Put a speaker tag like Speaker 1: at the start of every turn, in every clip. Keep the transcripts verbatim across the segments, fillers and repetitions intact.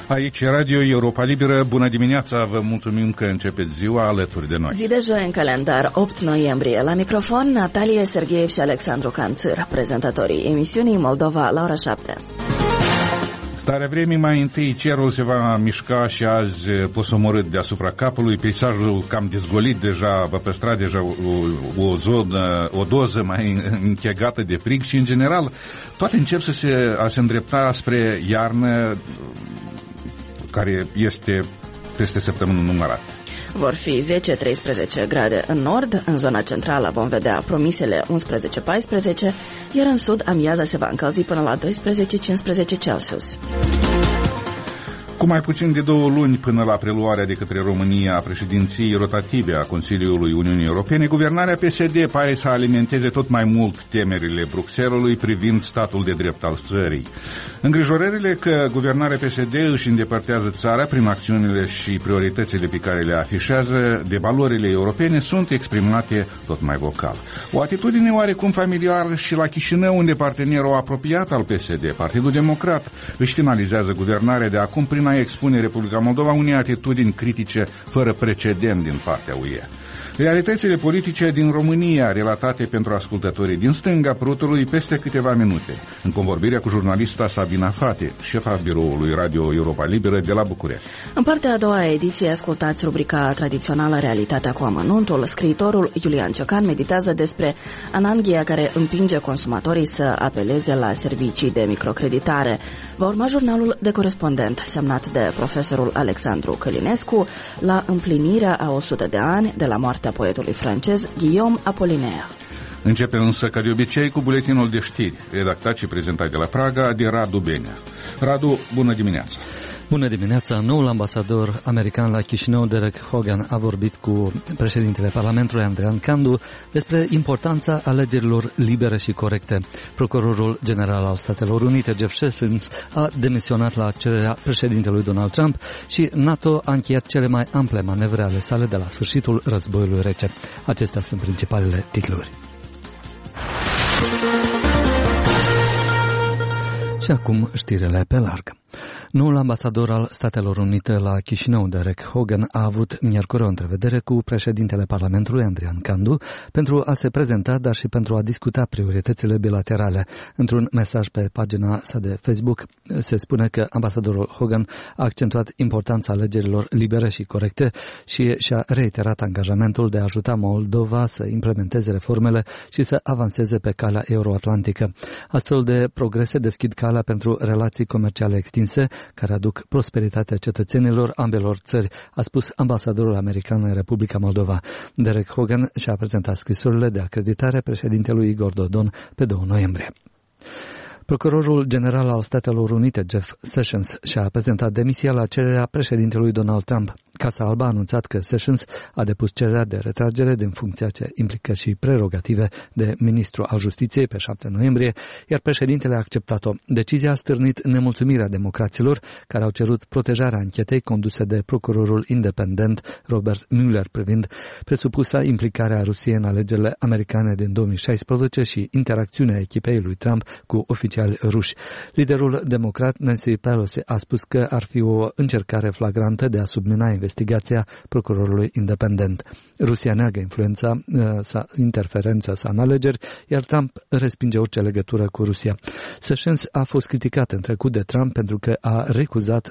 Speaker 1: Aici Radio Europa Liberă, bună dimineața, vă mulțumim că începeți ziua alături de noi.
Speaker 2: Zi de joi în calendar, opt noiembrie. La microfon, Natalie Sergeev și Alexandru Canțâr, prezentatorii emisiunii Moldova la ora șapte.
Speaker 1: Starea vremii, mai întâi cerul se va mișca și azi posomorât deasupra capului, peisajul cam dezgolit deja, va păstra deja o, o zonă, o doză mai închegată de frig și în general toate încep să se, a se îndrepta spre iarnă care este peste săptămână numărată.
Speaker 2: Vor fi zece treisprezece grade în nord, în zona centrală vom vedea promisele unsprezece paisprezece, iar în sud amiaza se va încălzi până la doisprezece cincisprezece Celsius.
Speaker 1: Cu mai puțin de două luni până la preluarea de către România a președinției rotative a Consiliului Uniunii Europene, guvernarea P S D pare să alimenteze tot mai mult temerile Bruxellesului privind statul de drept al țării. Îngrijorările că guvernarea P S D își îndepărtează țara prin acțiunile și prioritățile pe care le afișează de valorile europene sunt exprimate tot mai vocal. O atitudine oarecum familiară și la Chișinău, unde partenerul apropiat al P S D, Partidul Democrat, își finalizează guvernarea de acum prin a expune Republica Moldova unei atitudini critice fără precedent din partea U E. Realitățile politice din România, relatate pentru ascultătorii din stânga prutului peste câteva minute, în convorbirea cu jurnalista Sabina Fate, șefa biroului Radio Europa Liberă de la București.
Speaker 2: În partea a doua a ediției ascultați rubrica tradițională Realitatea cu amănuntul. Scriitorul Iulian Ciocan meditează despre ananghia care împinge consumatorii să apeleze la servicii de microcreditare. Va urma jurnalul de corespondent semnat de profesorul Alexandru Călinescu la împlinirea a o sută de ani de la moartea poetului francez Guillaume Apollinaire.
Speaker 1: Începem însă, ca de obicei, cu buletinul de știri, redactat și prezentat de la Praga de Radu Benea. Radu, bună dimineața!
Speaker 3: Bună dimineața! Noul ambasador american la Chișinău, Derek Hogan, a vorbit cu președintele Parlamentului, Andrian Candu, despre importanța alegerilor libere și corecte. Procurorul general al Statelor Unite, Jeff Sessions, a demisionat la cererea președintelui Donald Trump și NATO a încheiat cele mai ample manevre ale sale de la sfârșitul războiului rece. Acestea sunt principalele titluri. Și acum știrile pe larg. Noul ambasador al Statelor Unite la Chișinău, Derek Hogan, a avut miercuri o întrevedere cu președintele Parlamentului, Andrian Candu, pentru a se prezenta, dar și pentru a discuta prioritățile bilaterale. Într-un mesaj pe pagina sa de Facebook se spune că ambasadorul Hogan a accentuat importanța alegerilor libere și corecte și și-a reiterat angajamentul de a ajuta Moldova să implementeze reformele și să avanseze pe calea euroatlantică. Astfel de progrese deschid calea pentru relații comerciale extinse, care aduc prosperitatea cetățenilor ambelor țări, a spus ambasadorul american în Republica Moldova. Derek Hogan și-a prezentat scrisurile de acreditare președintelui Igor Dodon pe doi noiembrie. Procurorul general al Statelor Unite, Jeff Sessions, și-a prezentat demisia la cererea președintelui Donald Trump. Casa Albă a anunțat că Sessions a depus cererea de retragere din funcția ce implică și prerogative de ministru al justiției pe șapte noiembrie, iar președintele a acceptat-o. Decizia a stârnit nemulțumirea democraților, care au cerut protejarea anchetei conduse de procurorul independent Robert Mueller privind presupusa implicarea Rusiei în alegerile americane din două mii șaisprezece și interacțiunea echipei lui Trump cu oficiali ruși. Liderul democrat Nancy Pelosi a spus că ar fi o încercare flagrantă de a submina investigația procurorului independent. Rusia neagă influența sa, interferența sa în alegeri, iar Trump respinge orice legătură cu Rusia. Sessions a fost criticat în trecut de Trump pentru că a recuzat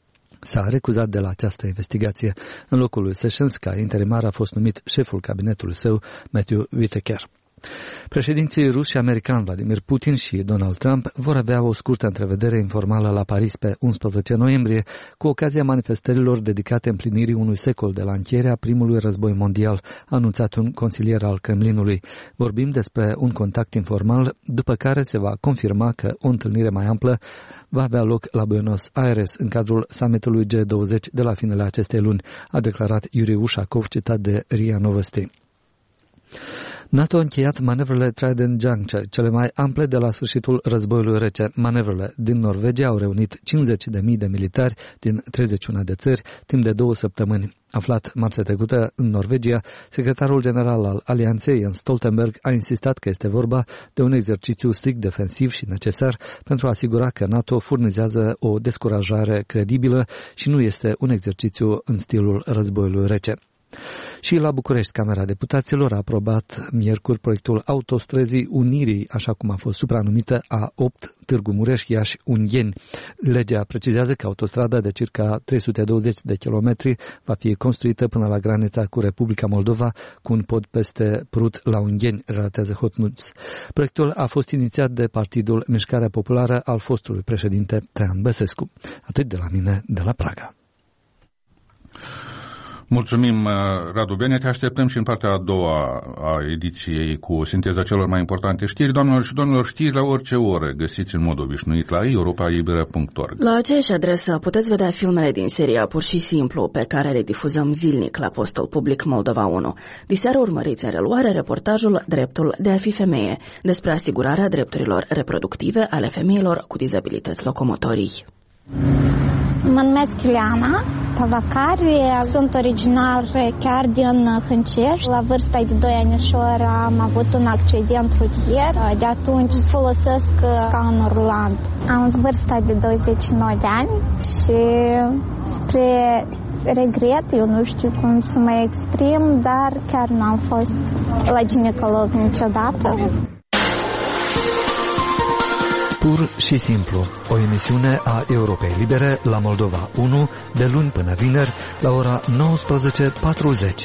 Speaker 3: S-a recuzat de la această investigație. În locul lui Sessions, ca interimar, a fost numit șeful cabinetului său, Matthew Whitaker. Președinții ruși și americani Vladimir Putin și Donald Trump vor avea o scurtă întrevedere informală la Paris pe unsprezece noiembrie, cu ocazia manifestărilor dedicate împlinirii unui secol de la încheierea primului război mondial, a anunțat un consilier al Kremlinului. Vorbim despre un contact informal, după care se va confirma că o întâlnire mai amplă va avea loc la Buenos Aires în cadrul summitului G douăzeci de la finele acestei luni, a declarat Yuri Ushakov, citat de R I A Novosti. NATO a încheiat manevrele Trident Juncture, cele mai ample de la sfârșitul războiului rece. Manevrele din Norvegia au reunit cincizeci de mii de militari din treizeci și unu de țări timp de două săptămâni. Aflat marțea trecută în Norvegia, secretarul general al Alianței, Jens Stoltenberg, a insistat că este vorba de un exercițiu strict defensiv și necesar pentru a asigura că NATO furnizează o descurajare credibilă și nu este un exercițiu în stilul războiului rece. Și la București, Camera Deputaților a aprobat miercuri proiectul autostrăzii Unirii, așa cum a fost supranumită A opt Târgu Mureș-Iași-Ungheni. Legea precizează că autostrada de circa trei sute douăzeci de kilometri va fi construită până la granița cu Republica Moldova, cu un pod peste Prut la Ungheni, relatează Hot News. Proiectul a fost inițiat de Partidul Mișcarea Populară al fostului președinte Traian Băsescu. Atât de la mine, de la Praga.
Speaker 1: Mulțumim, Radu Bene. Te așteptăm și în partea a doua a ediției cu sinteza celor mai importante știri. Doamnelor și domnilor, știri la orice oră găsiți în mod obișnuit la europa libera punct org.
Speaker 2: La aceeași adresă puteți vedea filmele din seria Pur și Simplu, pe care le difuzăm zilnic la postul public Moldova unu. Diseară urmăriți în reluare reportajul Dreptul de a fi femeie, despre asigurarea drepturilor reproductive ale femeilor cu dizabilități locomotorii.
Speaker 4: Mă numesc Iuliana Tavacari, sunt originar chiar din Hâncești. La vârsta de doi anișori am avut un accident rutier, de atunci folosesc scaunul rulant. Am vârsta de douăzeci și nouă de ani și spre regret, eu nu știu cum să mă exprim, dar chiar nu am fost la ginecolog niciodată.
Speaker 3: Pur și simplu, o emisiune a Europei Libere la Moldova unu, de luni până vineri, la ora nouăsprezece patruzeci.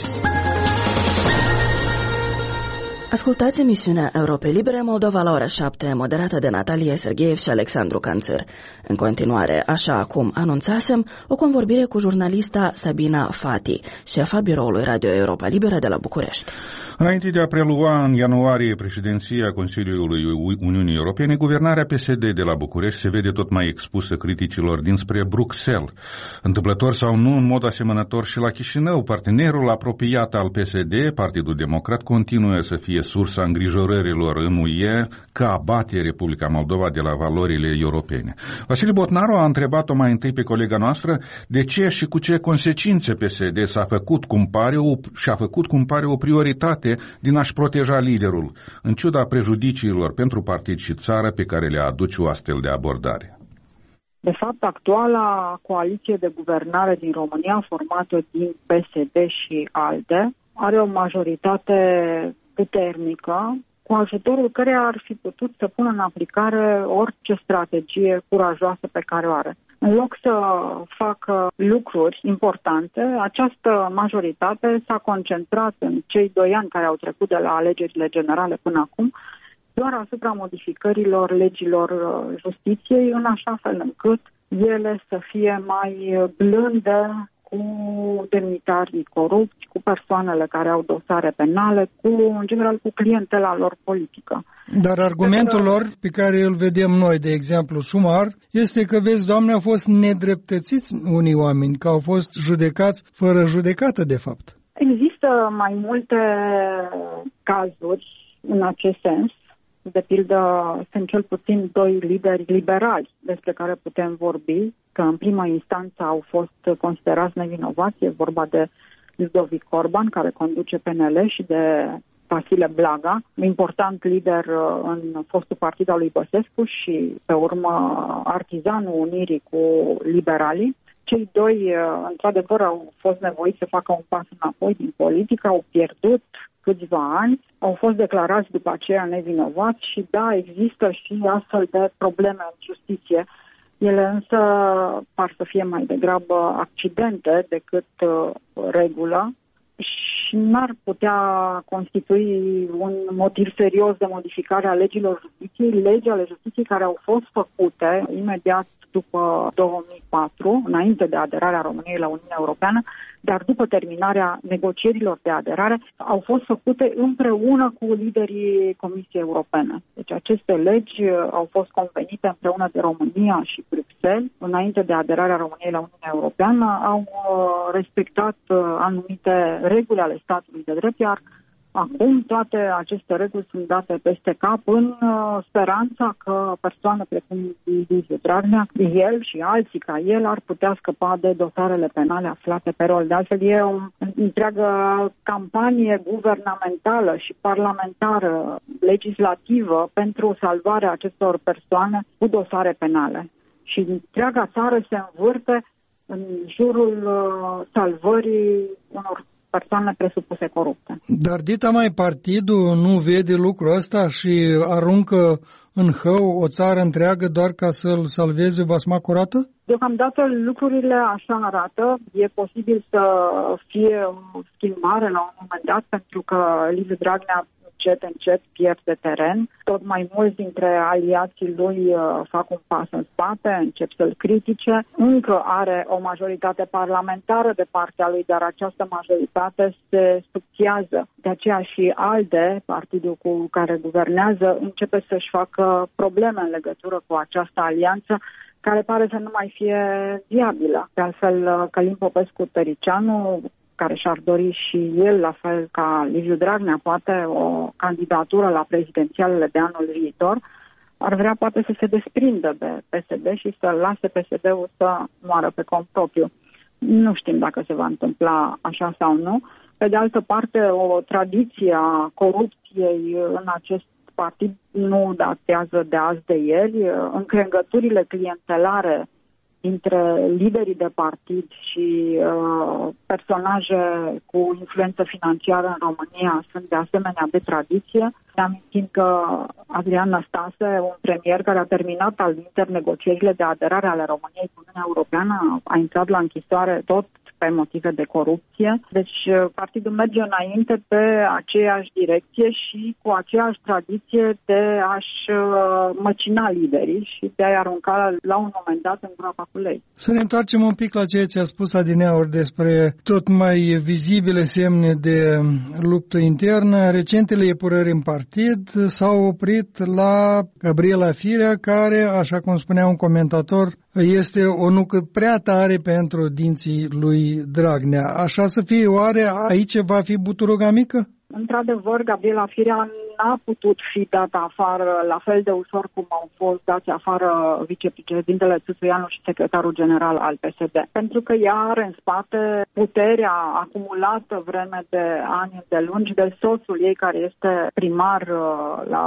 Speaker 2: Ascultați emisiunea Europei Libere Moldova la ora șapte, moderată de Natalia Sergeev și Alexandru Canțăr. În continuare, așa cum anunțasem, o convorbire cu jurnalista Sabina Fati, șefa biroului Radio Europa Liberă de la București.
Speaker 1: Înainte de a prelua în ianuarie președinția Consiliului Uniunii Europene, guvernarea P S D de la București se vede tot mai expusă criticilor dinspre Bruxelles. Întâmplător sau nu, în mod asemănător și la Chișinău, partenerul apropiat al P S D, Partidul Democrat, continuă să fie sursa îngrijorărilor în U E că abate Republica Moldova de la valorile europene. Vasile Botnaru a întrebat-o mai întâi pe colega noastră de ce și cu ce consecințe P S D s-a făcut, cum pare, o, și-a făcut, cum pare, o prioritate din a-și proteja liderul, în ciuda prejudiciilor pentru partid și țară pe care le aduce o astfel de abordare.
Speaker 5: De fapt, actuala coaliție de guvernare din România, formată din P S D și ALDE, are o majoritate puternică, cu ajutorul căreia ar fi putut să pună în aplicare orice strategie curajoasă pe care o are. În loc să facă lucruri importante, această majoritate s-a concentrat în cei doi ani care au trecut de la alegerile generale până acum, doar asupra modificărilor legilor justiției, în așa fel încât ele să fie mai blânde cu demnitarii corupți, cu persoanele care au dosare penale, cu, în general, cu clientela lor politică.
Speaker 6: Dar argumentul lor, pe care îl vedem noi, de exemplu, sumar, este că, vezi, Doamne, au fost nedreptățiți unii oameni, că au fost judecați fără judecată, de fapt. Există
Speaker 5: mai multe cazuri în acest sens. De pildă, sunt cel puțin doi lideri liberali despre care putem vorbi, că în prima instanță au fost considerați nevinovați. E vorba de Ludovic Orban, care conduce P N L, și de Vasile Blaga, important lider în fostul partid al lui Băsescu și, pe urmă, artizanul unirii cu liberalii. Cei doi, într-adevăr, au fost nevoiți să facă un pas înapoi din politică, au pierdut câțiva ani, au fost declarați după aceea nevinovați și da, există și astfel de probleme în justiție. Ele însă par să fie mai degrabă accidente decât uh, regulă și n-ar putea constitui un motiv serios de modificare a legilor justiției, legi ale justiției care au fost făcute imediat după două mii patru, înainte de aderarea României la Uniunea Europeană, dar după terminarea negocierilor de aderare, au fost făcute împreună cu liderii Comisiei Europene. Deci aceste legi au fost convenite împreună de România și Bruxelles, înainte de aderarea României la Uniunea Europeană, au respectat anumite reguli ale statului de drept, iar Acum toate aceste reguli sunt date peste cap în uh, speranța că persoane precum Liviu Dragnea, el și alții ca el ar putea scăpa de dosarele penale aflate pe rol. De altfel e o întreagă campanie guvernamentală și parlamentară, legislativă pentru salvarea acestor persoane cu dosare penale. Și întreaga țară se învârte în jurul uh, salvării unor persoane presupuse corupte.
Speaker 6: Dar dita mai partidul nu vede lucrul ăsta și aruncă în hău o țară întreagă doar ca să-l salveze basma curată?
Speaker 5: Deocamdată lucrurile așa arată. E posibil să fie o schimbare la un moment dat, pentru că Liviu Dragnea încet, încet pierde teren. Tot mai mulți dintre aliații lui uh, fac un pas în spate, încep să-l critique. Încă are o majoritate parlamentară de partea lui, dar această majoritate se subțiază. De aceea și ALDE, partidul cu care guvernează, începe să-și facă probleme în legătură cu această alianță, care pare să nu mai fie viabilă. De altfel, Călin Popescu-Tăricianu, care și-ar dori și el, la fel ca Liviu Dragnea, poate o candidatură la prezidențialele de anul viitor, ar vrea poate să se desprindă de P S D și să lase P S D-ul să moară pe cont propriu. Nu știm dacă se va întâmpla așa sau nu. Pe de altă parte, o tradiție a corupției în acest partid nu datează de azi de ieri. Încrengăturile clientelare dintre liderii de partid și uh, personaje cu influență financiară în România sunt de asemenea de tradiție. Ne amintim că Adrian Năstase, un premier care a terminat al negocierile de aderare ale României cu Uniunea Europeană, a intrat la închisoare tot pe motive de corupție. Deci partidul merge înainte pe aceeași direcție și cu aceeași tradiție de a-și măcina liderii și de a-i arunca la un moment dat în groapa cu lei.
Speaker 6: Să ne întoarcem un pic la ceea ce a spus adineauri despre tot mai vizibile semne de luptă internă. Recentele epurări în partid s-au oprit la Gabriela Firea, care, așa cum spunea un comentator, este o nucă prea tare pentru dinții lui Dragnea. Așa să fie, oare aici va fi buturuga mică?
Speaker 5: Într-adevăr, Gabriela Firea n-a putut fi dată afară la fel de ușor cum au fost dați afară vicepreședintele Țuțuianu și secretarul general al P S D. Pentru că ea are în spate puterea acumulată vreme de ani îndelungi de soțul ei, care este primar la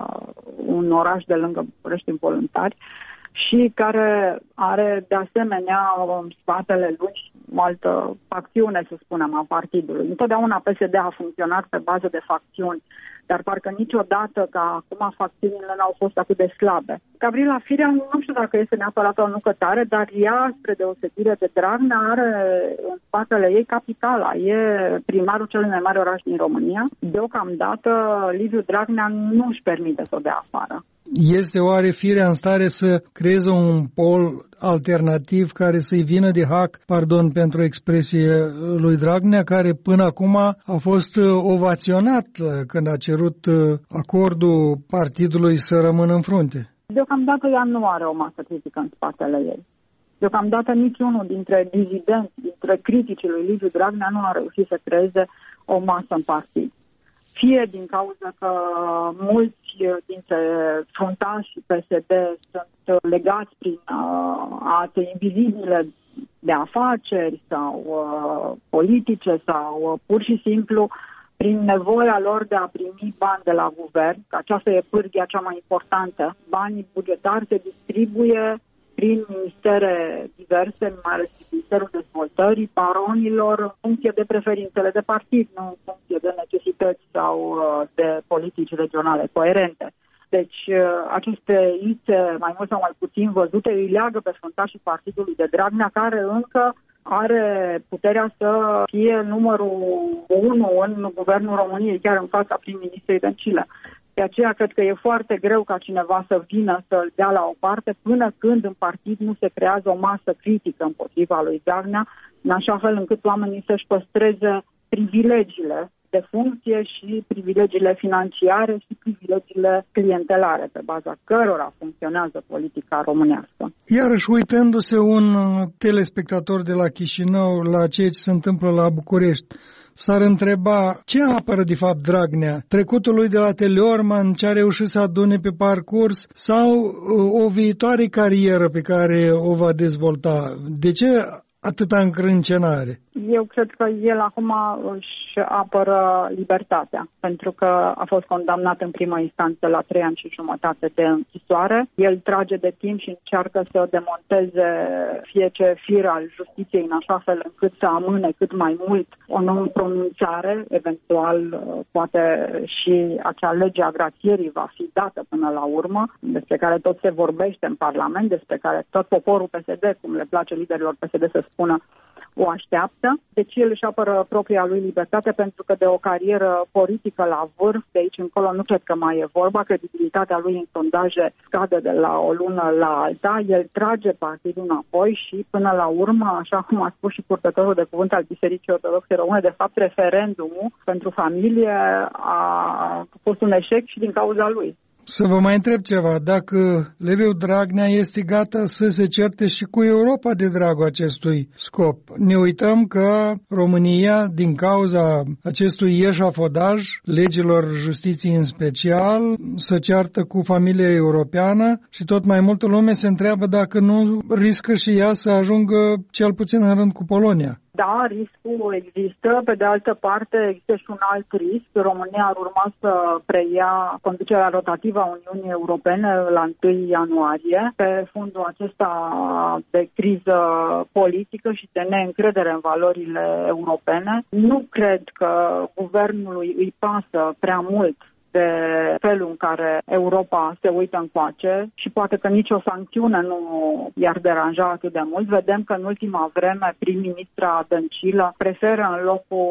Speaker 5: un oraș de lângă București, în Voluntari, și care are de asemenea în spatele lui o altă facțiune, să spunem, a partidului. Întotdeauna P S D a funcționat pe bază de facțiuni, dar parcă niciodată ca acum facțiunile n-au fost atât de slabe. Gabriela Firea, nu știu dacă este neapărat o nucă tare, dar ea, spre deosebire de Dragnea, are în spatele ei capitala. E primarul celui mai mare oraș din România. Deocamdată, Liviu Dragnea nu își permite să o dea afară.
Speaker 6: Este oare Firea în stare să creeze un pol alternativ care să-i vină de hac, pardon pentru expresie, lui Dragnea, care până acum a fost ovaționat când a cerut acordul partidului să rămână în frunte?
Speaker 5: Deocamdată ea nu are o masă critică în spatele ei. Deocamdată niciunul dintre dizidenți, dintre criticii lui Liviu Dragnea nu a reușit să creeze o masă în partid. Fie din cauza că mulți dintre fruntașii P S D sunt legați prin uh, alte invizibile de afaceri sau uh, politice sau uh, pur și simplu prin nevoia lor de a primi bani de la guvern, că aceasta e pârghia cea mai importantă. Banii bugetari se distribuie prin ministere diverse, mai ales Ministerul Dezvoltării, baronilor, în funcție de preferințele de partid, nu în funcție de necesități sau de politici regionale coerente. Deci aceste ițe, mai mult sau mai puțin văzute, îi leagă pe fruntașii partidului de Dragnea, care încă are puterea să fie numărul unu în guvernul României, chiar în fața prim-ministrei Dăncilă. De aceea cred că e foarte greu ca cineva să vină să-l dea la o parte până când în partid nu se creează o masă critică împotriva lui Dragnea, în așa fel încât oamenii să-și păstreze privilegiile de funcție și privilegiile financiare și privilegiile clientelare, pe baza cărora funcționează politica românească.
Speaker 6: Iarăși, uitându-se un telespectator de la Chișinău la ceea ce se întâmplă la București, s-ar întreba ce apără de fapt Dragnea? Trecutul lui de la Teleorman, ce a reușit să adune pe parcurs sau o viitoare carieră pe care o va dezvolta? De ce atâta încrâncenare?
Speaker 5: Eu cred că el acum își apără libertatea, pentru că a fost condamnat în prima instanță la trei ani și jumătate de închisoare. El trage de timp și încearcă să demonteze fie ce fir al justiției în așa fel încât să amâne cât mai mult o nouă pronunțare, eventual poate și acea lege a grațierii va fi dată până la urmă, despre care tot se vorbește în Parlament, despre care tot poporul P S D, cum le place liderilor P S D să spună, o așteaptă. Deci el își apără propria lui libertate, pentru că de o carieră politică la vârf, de aici încolo nu cred că mai e vorba. Credibilitatea lui în sondaje scade de la o lună la alta. El trage partidul înapoi și până la urmă, așa cum a spus și purtătorul de cuvânt al Bisericii Ortodoxe Române, de fapt referendumul pentru familie a fost un eșec și din cauza lui.
Speaker 6: Să vă mai întreb ceva, dacă Liviu Dragnea este gata să se certe și cu Europa de dragul acestui scop. Ne uităm că România, din cauza acestui eșafodaj, legilor justiției în special, se ceartă cu familia europeană și tot mai multă lume se întreabă dacă nu riscă și ea să ajungă cel puțin în rând cu Polonia.
Speaker 5: Da, riscul există. Pe de altă parte, există și un alt risc. România ar urma să preia conducerea rotativă a Uniunii Europene la întâi ianuarie. Pe fundul acesta de criză politică și de neîncredere în valorile europene, nu cred că guvernului îi pasă prea mult de felul în care Europa se uită încoace și poate că nicio sancțiune nu i-ar deranja atât de mult. Vedem că în ultima vreme prim-ministra Dăncilă preferă în locul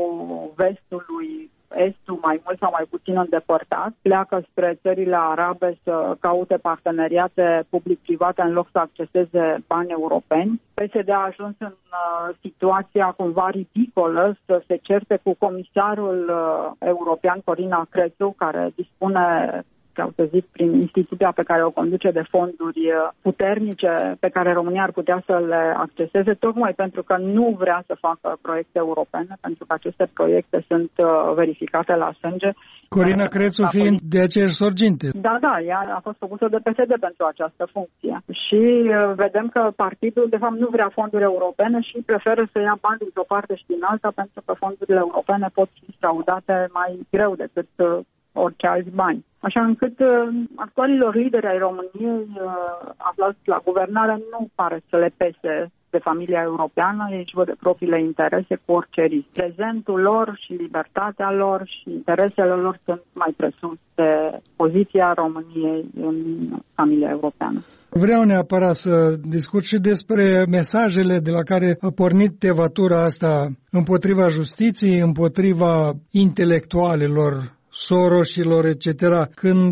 Speaker 5: vestului estul mai mult sau mai puțin îndepărtat, pleacă spre țările arabe să caute parteneriate public-private în loc să acceseze bani europeni. P S D a ajuns în uh, situația cumva ridicolă să se certe cu comisarul uh, european Corina Crețu, care dispune, sau să zic, prin instituția pe care o conduce, de fonduri puternice pe care România ar putea să le acceseze, tocmai pentru că nu vrea să facă proiecte europene, pentru că aceste proiecte sunt verificate la sânge.
Speaker 6: Corina Crețu fiind de aceeași sorginte.
Speaker 5: Da, da, ea a fost făcută de P S D pentru această funcție. Și vedem că partidul, de fapt, nu vrea fonduri europene și preferă să ia bani dintr-o parte și din alta, pentru că fondurile europene pot fi fraudate mai greu decât orice alți bani. Așa încât uh, actualilor lideri ai României uh, aflați la guvernare nu pare să le pese de familia europeană, ei își văd de propriile interese cu orice risc. Prezentul lor și libertatea lor și interesele lor sunt mai presus de poziția României în familia europeană.
Speaker 6: Vreau neapărat să discut și despre mesajele de la care a pornit tevatura asta împotriva justiției, împotriva intelectualilor, Soroșilor, et cetera, când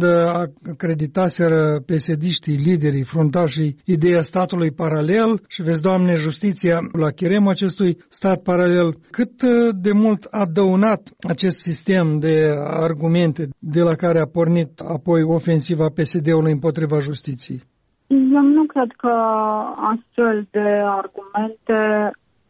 Speaker 6: acreditaseră P S D-știi, liderii, fruntașii, ideea statului paralel și vezi, Doamne, justiția la cheremul acestui stat paralel. Cât de mult a dăunat acest sistem de argumente de la care a pornit apoi ofensiva P S D-ului împotriva justiției?
Speaker 5: Eu nu cred că astfel de argumente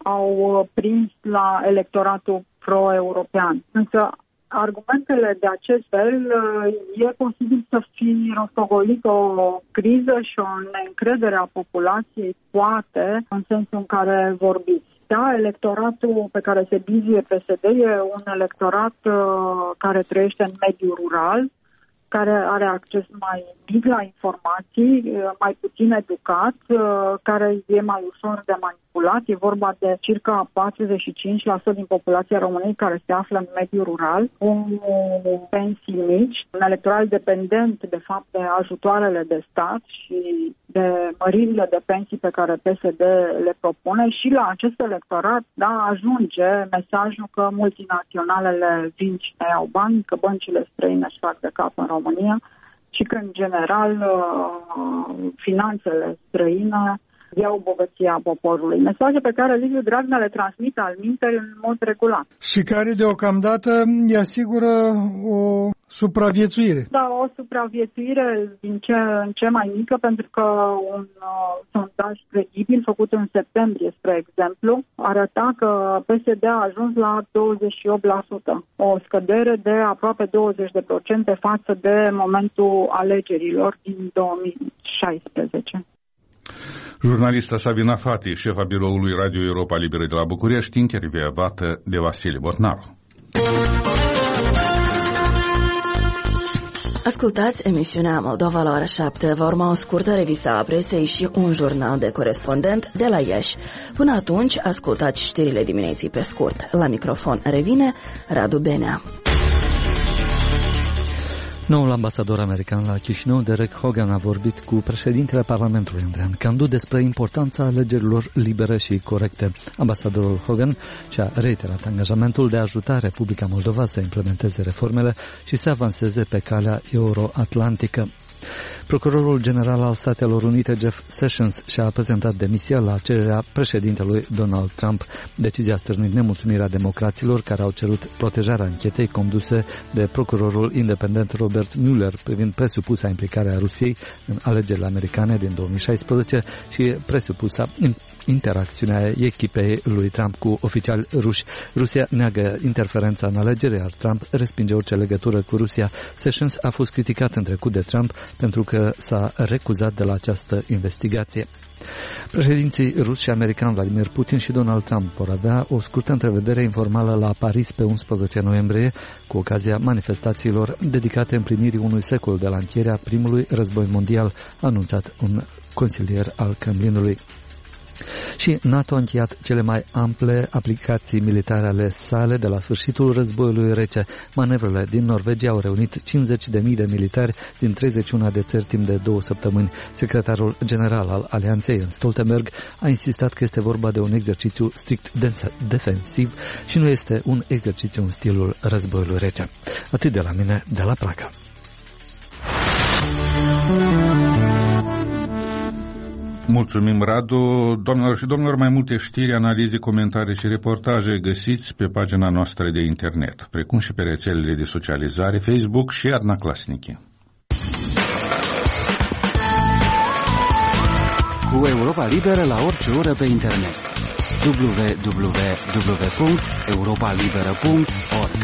Speaker 5: au prins la electoratul pro-european. Însă argumentele de acest fel, e posibil să fi rostogolit o criză și o neîncredere a populației, poate, în sensul în care vorbiți. Da, electoratul pe care se bizuie P S D e un electorat uh, care trăiește în mediul rural, care are acces mai mic la informații, mai puțin educat, care e mai ușor de manipulat. E vorba de circa patruzeci și cinci la sută din populația României care se află în mediul rural, cu pensii mici, un electoral dependent, de fapt, de ajutoarele de stat și de măririle de pensii pe care P S D le propune. Și la acest electorat, da, ajunge mesajul că multinaționalele vin și ne iau bani, că băncile străine își fac de cap în România și că, în general, finanțele străine iau bogăția poporului. Mesaje pe care Liviu Dragnea le transmite al minteri în mod regulat.
Speaker 6: Și care deocamdată îi asigură o supraviețuire.
Speaker 5: Da, o supraviețuire din ce în ce mai mică, pentru că un uh, sondaj credibil făcut în septembrie, spre exemplu, arăta că P S D a ajuns la douăzeci și opt la sută, o scădere de aproape douăzeci la sută față de momentul alegerilor din două mii șaisprezece.
Speaker 1: Jurnalista Sabina Fati, șefa biroului Radio Europa Liberă de la București, intervievată de Vasile Botnaru.
Speaker 2: Ascultați emisiunea Moldova la ora șapte. Va urma o scurtă revistă a presei și un jurnal de corespondent de la Iași. Până atunci, ascultați știrile dimineții pe scurt. La microfon revine Radu Benea.
Speaker 3: Noul ambasador american la Chișinău, Derek Hogan, a vorbit cu președintele Parlamentului, Andrian Candu, despre importanța alegerilor libere și corecte. Ambasadorul Hogan și-a reiterat angajamentul de a ajuta Republica Moldova să implementeze reformele și să avanseze pe calea euroatlantică. Procurorul general al Statelor Unite, Jeff Sessions, și-a prezentat demisia la cererea președintelui Donald Trump. Decizia a stârnit nemulțumirea democraților care au cerut protejarea anchetei conduse de procurorul independent Robert Mueller privind presupusa implicare a Rusiei în alegerile americane din două mii șaisprezece și presupusa interacțiunea echipei lui Trump cu oficiali ruși. Rusia neagă interferența în alegeri, iar Trump respinge orice legătură cu Rusia. Sessions a fost criticat în trecut de Trump pentru că s-a recuzat de la această investigație. Președinții rus și american Vladimir Putin și Donald Trump vor avea o scurtă întrevedere informală la Paris pe unsprezece noiembrie, cu ocazia manifestațiilor dedicate împlinirii unui secol de la încheierea primului război mondial, a anunțat un consilier al Kremlinului. Și NATO a încheiat cele mai ample aplicații militare ale sale de la sfârșitul războiului rece. Manevrele din Norvegia au reunit cincizeci de mii de militari din treizeci și unu de țări timp de două săptămâni. Secretarul general al Alianței, Jens Stoltenberg, a insistat că este vorba de un exercițiu strict defensiv și nu este un exercițiu în stilul războiului rece. Atât de la mine, de la Praga.
Speaker 1: Mulțumim, Radu. Doamnelor și domnilor, mai multe știri, analize, comentarii și reportaje găsiți pe pagina noastră de internet, precum și pe rețelele de socializare, Facebook și Arna Clasniche.
Speaker 7: Cu Europa Liberă la orice oră pe internet. w w w punct europa liberă punct org.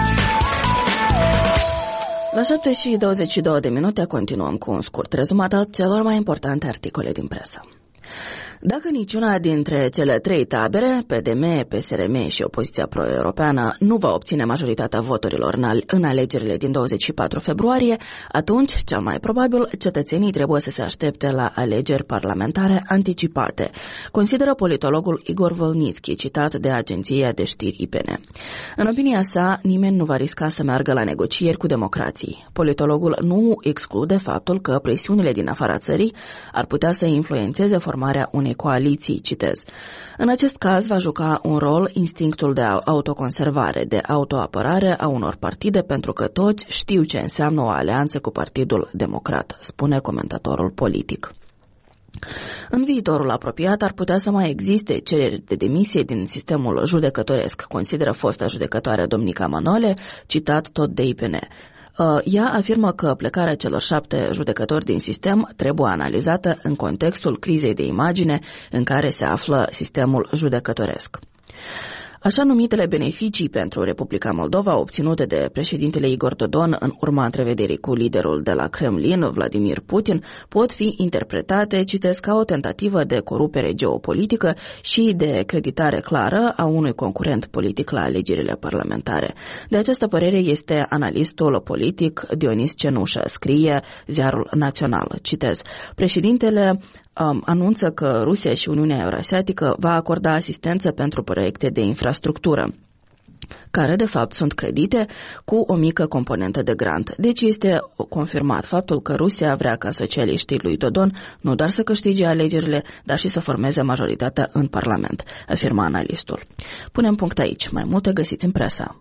Speaker 2: La șapte și douăzeci și două de minute continuăm cu un scurt rezumat al celor mai importante articole din presă. Dacă niciuna dintre cele trei tabere, P D M, P S R M și opoziția pro-europeană, nu va obține majoritatea voturilor în alegerile din douăzeci și patru februarie, atunci, cel mai probabil, cetățenii trebuie să se aștepte la alegeri parlamentare anticipate, consideră politologul Igor Volnitski, citat de agenția de știri I P N. În opinia sa, nimeni nu va risca să meargă la negocieri cu democrații. Politologul nu exclude faptul că presiunile din afara țării ar putea să influențeze formarea unei coaliții, citez. În acest caz va juca un rol instinctul de autoconservare, de autoapărare a unor partide, pentru că toți știu ce înseamnă o alianță cu Partidul Democrat, spune comentatorul politic. În viitorul apropiat ar putea să mai existe cereri de demisie din sistemul judecătoresc, consideră fosta judecătoare Domnica Manole, citat tot de I P N. Ea afirmă că plecarea celor șapte judecători din sistem trebuie analizată în contextul crizei de imagine în care se află sistemul judecătoresc. Așa numitele beneficii pentru Republica Moldova obținute de președintele Igor Dodon în urma întrevederii cu liderul de la Kremlin, Vladimir Putin, pot fi interpretate, citesc, ca o tentativă de corupere geopolitică și de creditare clară a unui concurent politic la alegerile parlamentare. De această părere este analistul politic Dionis Cenușă, scrie Ziarul Național, citez, președintele Um, anunță că Rusia și Uniunea Eurasiatică va acorda asistență pentru proiecte de infrastructură, care de fapt sunt credite cu o mică componentă de grant. Deci este confirmat faptul că Rusia vrea ca socialiștii lui Dodon nu doar să câștige alegerile, dar și să formeze majoritatea în Parlament, afirma analistul. Punem punct aici. Mai multe găsiți în presă.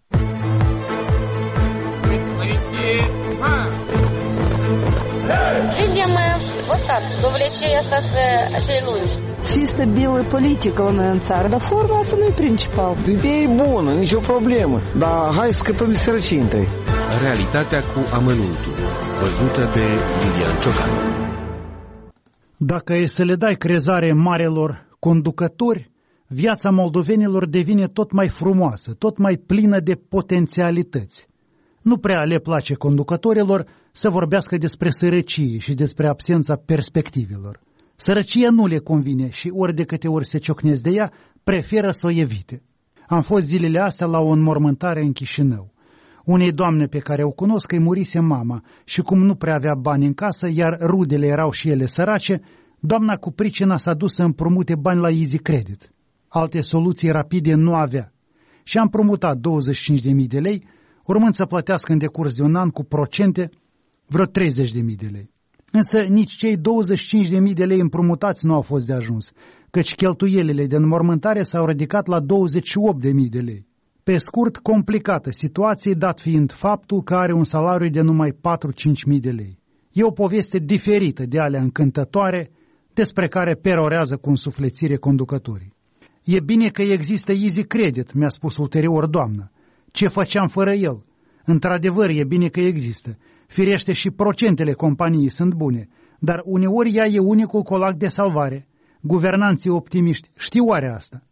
Speaker 8: Видим вот так, довлечение остаться acele lungi.
Speaker 9: Să fie stabilă politică la noi în țară, dar forma asta nu e principal.
Speaker 10: Ideea e bună, nicio problemă, dar hai să scăpăm de sărăcie întâi. Realitatea cu amănuntul, văzută de Iulian Ciocan.
Speaker 11: Dacă e să le dai crezare marelor conducători, viața moldovenilor devine tot mai frumoasă, tot mai plină de potențialități. Nu prea le place conducătorilor să vorbească despre sărăcie și despre absența perspectivelor. Sărăcia nu le convine și ori de câte ori se ciocnesc de ea, preferă să o evite. Am fost zilele astea la o înmormântare în Chișinău. Unei doamne pe care o cunosc îi murise mama și cum nu prea avea bani în casă, iar rudele erau și ele sărace, doamna cu pricina s-a dus să împrumute bani la Easy Credit. Alte soluții rapide nu avea. Și a împrumutat douăzeci și cinci de mii de lei, urmând să plătească în decurs de un an cu procente vreo treizeci de mii de lei. Însă nici cei douăzeci și cinci de mii de lei împrumutați nu au fost de ajuns, căci cheltuielile de înmormântare s-au ridicat la douăzeci și opt de mii de lei. Pe scurt, complicată situație, dat fiind faptul că are un salariu de numai patru-cinci mii de lei. E o poveste diferită de alea încântătoare despre care perorează cu însuflețire conducătorii. E bine că există Easy Credit, mi-a spus ulterior doamna. Ce făceam fără el? Într-adevăr, e bine că există. Firește și procentele companiei sunt bune, dar uneori ea e unicul colac de salvare. Guvernanții optimiști știu oare asta?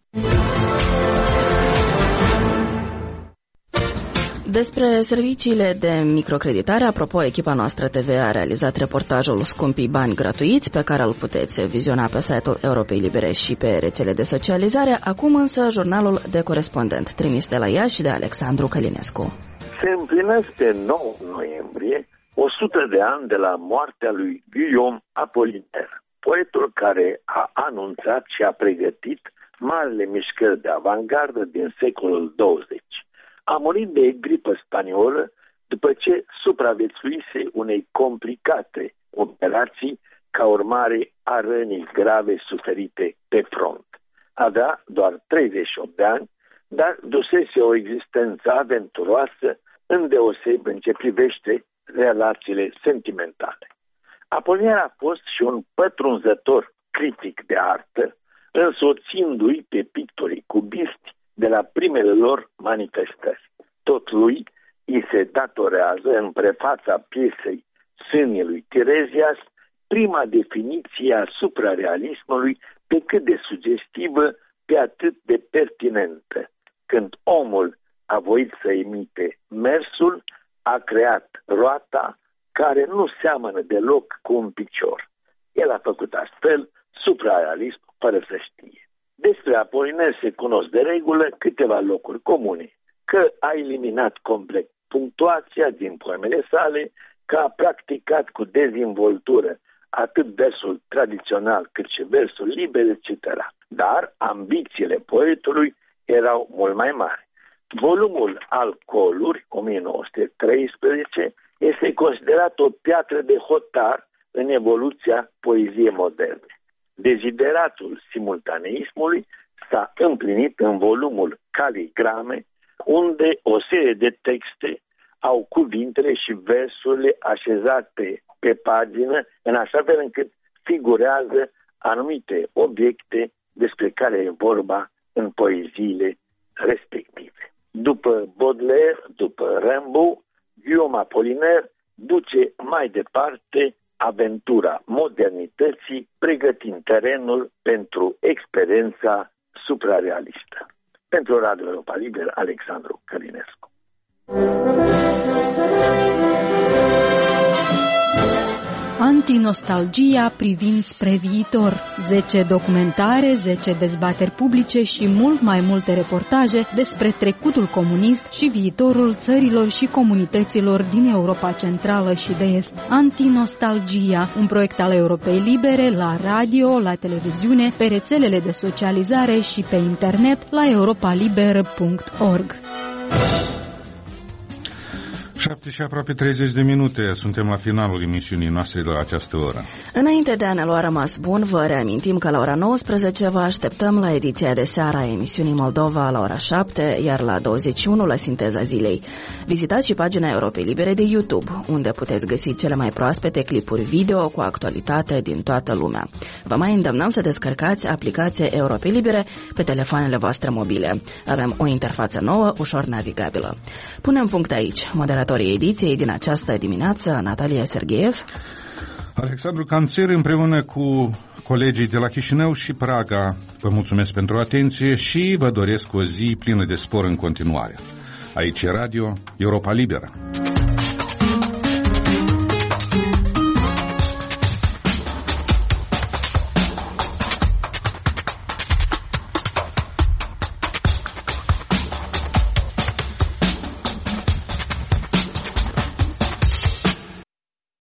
Speaker 2: Despre serviciile de microcreditare, apropo, echipa noastră T V a realizat reportajul Scumpii bani gratuiți, pe care îl puteți viziona pe site-ul Europei Libere și pe rețele de socializare. Acum însă jurnalul de corespondent, trimis de la Iași de Alexandru Călinescu.
Speaker 12: Se împlinesc pe nouă noiembrie o sută de ani de la moartea lui Guillaume Apollinaire, poetul care a anunțat și a pregătit marile mișcări de avangardă din secolul douăzeci. A murit de gripă spaniolă după ce supraviețuise unei complicate operații ca urmare a rănii grave suferite pe front. Avea doar treizeci și opt de ani, dar dusese o existență aventuroasă, îndeoseb în ce privește relațiile sentimentale. Apollinaire a fost și un pătrunzător critic de artă, însoțindu-i pe pictorii cubiști de la primele lor manifestări. Tot lui îi se datorează în prefața piesei Sânii lui Tiresias prima definiție a suprarealismului, pe cât de sugestivă, pe atât de pertinentă. Când omul a voit să imite mersul, a creat roata care nu seamănă deloc cu un picior. El a făcut astfel suprarealism fără să știe. Despre Apollinaire se cunosc de regulă câteva locuri comune, că a eliminat complet punctuația din poemele sale, că a practicat cu dezvoltură atât versul tradițional cât și versul liber, et cetera. Dar ambițiile poetului erau mult mai mari. Volumul Alcooluri, o mie nouă sute treisprezece, este considerat o piatră de hotar în evoluția poeziei moderne. Dezideratul simultaneismului s-a împlinit în volumul Caligrame, unde o serie de texte au cuvintele și versurile așezate pe pagină, în așa fel încât figurează anumite obiecte despre care e vorba în poeziile respective. După Baudelaire, după Rimbaud, Guillaume Apollinaire duce mai departe aventura modernității, pregătind terenul pentru experiența suprarealistă. Pentru Radio Europa Liberă, Alexandru Călinescu.
Speaker 13: Antinostalgia privind spre viitor. zece documentare, zece dezbateri publice și mult mai multe reportaje despre trecutul comunist și viitorul țărilor și comunităților din Europa Centrală și de Est. Antinostalgia, un proiect al Europei Libere la radio, la televiziune, pe rețelele de socializare și pe internet la europa liberă punct org.
Speaker 1: șapte și aproape treizeci de minute, suntem la finalul emisiunii noastre la această oră.
Speaker 2: Înainte de a ne lua rămas bun, vă reamintim că la ora nouăsprezece vă așteptăm la ediția de seară a emisiunii Moldova la ora șapte, iar la douăzeci și unu la Sinteza Zilei. Vizitați și pagina Europei Libere de YouTube, unde puteți găsi cele mai proaspete clipuri video cu actualitate din toată lumea. Vă mai îndemnăm să descărcați aplicația Europei Libere pe telefoanele voastre mobile. Avem o interfață nouă, ușor navigabilă. Punem punct aici. Moderatorii Redactorii ediției din această dimineață, Natalia Sergeev,
Speaker 1: Alexandru Canțer, împreună cu colegii de la Chișinău și Praga. Vă mulțumesc pentru atenție și vă doresc o zi plină de spor în continuare. Aici e Radio Europa Liberă.